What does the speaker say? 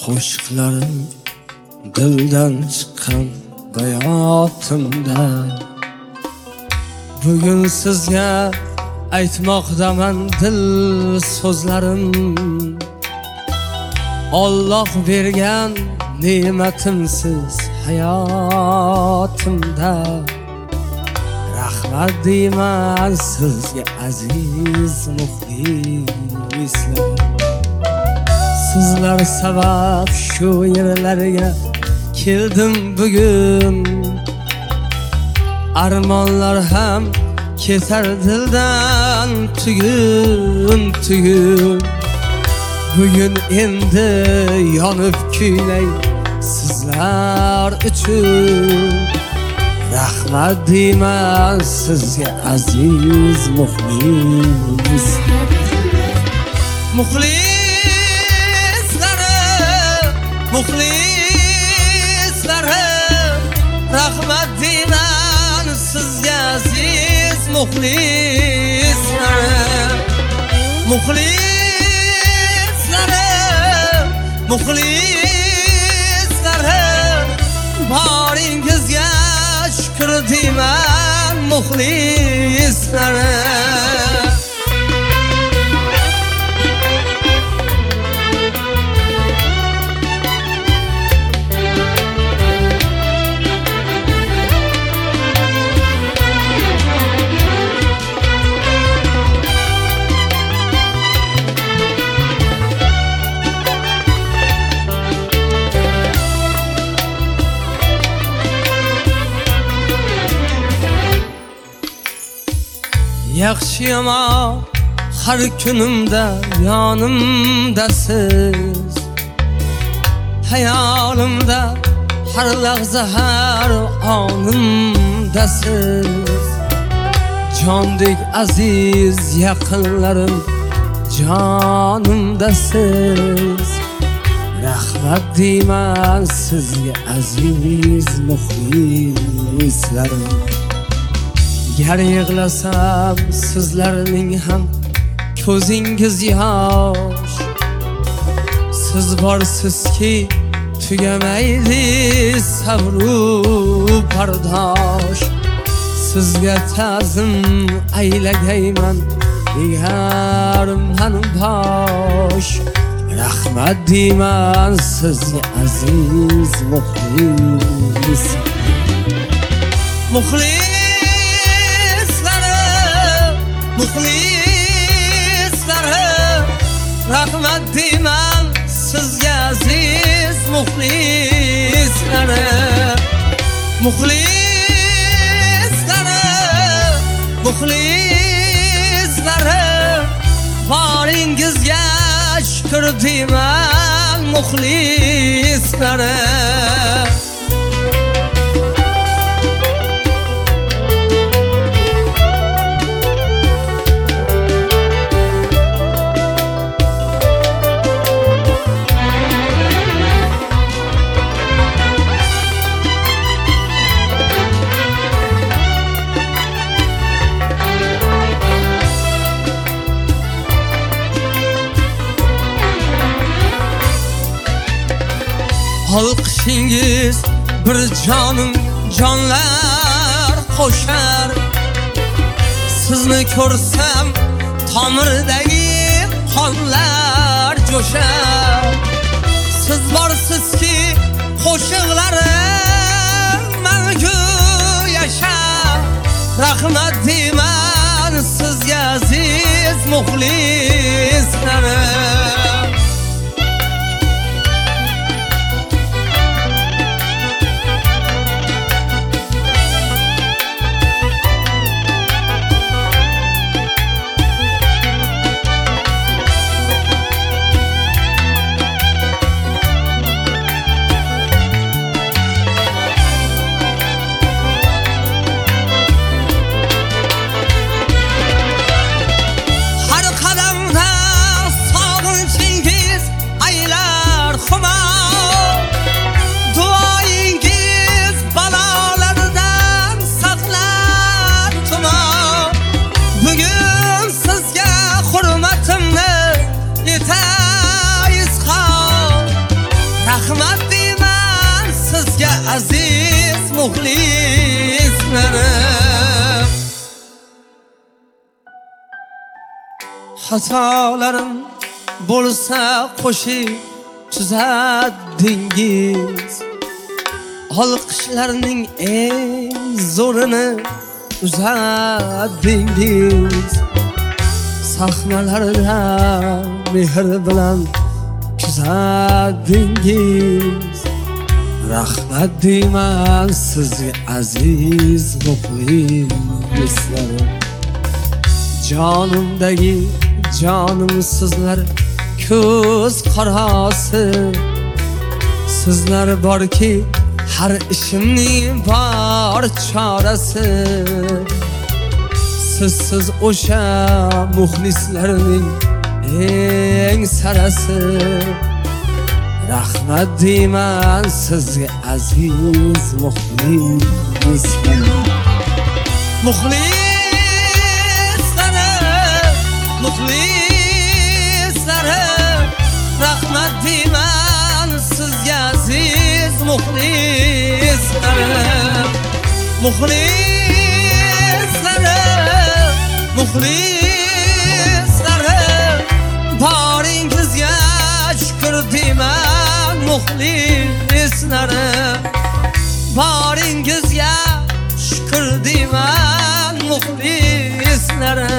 qo'shiqlarim dildan chiqqan bayotimda. Bugun sizga aytmoqdaman dil so'zlarim. Alloh bergan ne'matimsiz hayotimda. Rahmat deyman sizga aziz muxlislar. Sizlar sabab shu yerlarga keldim bugun. Armonlar ham ketar dildan tugun. Bugun endi yonib kuylay sizlar uchun. Rahmat deyman sizga aziz muxlislar. Muxlislarim, rahmat deyman sizga aziz muxlislarim. Muxlislarim, boringizga shukr deyman muxlislarim. Yaxshi yomon har kunimda yonimdasiz. Hayolimda har lahza har onimdasiz. Jondek aziz yaqinlarim jonimdasiz. Rahmat deyman sizga aziz muxlislarim. Gar yig'lasam sizlarning ham ko'zingiz yosh. Siz borsizki tugamaydi sabru bardosh. Sizga ta'zim aylagayman digarman bosh. Rahmat deyman sizga aziz muxlislarim. Muxlislarim, rahmat deyman sizga aziz muxlislarim. Muxlislarim, boringizga shukr deyman muxlislarim. Olqishingiz bir jonim jonlar qo'shar. Sizni ko'rsam tomirdagi qonlar jo'shar. Siz borsizki qo'shiqlarim mangu yashar. Rahmat deyman sizga aziz muxlislarim. rahmat deyman sizga aziz muxlislarim. Xatolarim bo'lsa qo'shib tuzatdingiz, olqishlarning eng zo'rini uzatdingiz. Sahnalarda mehr bilan kuzatdingiz. Rahmat deyman sizga aziz muxlislarim. Jonimdagi jonim sizlar, ko'z qarasi sizlar borki, har ishimning bor chorasi. Sizsiz o'sha muxlislarning eng sarasi. Rahmat deyman sizga aziz muxlislarim. Muxlislarim, rahmat deyman sizga aziz muxlislarim. Muxlislarim, boringizga shukr deyman muxlislarim. Boringizga shukr deyman muxlislarim.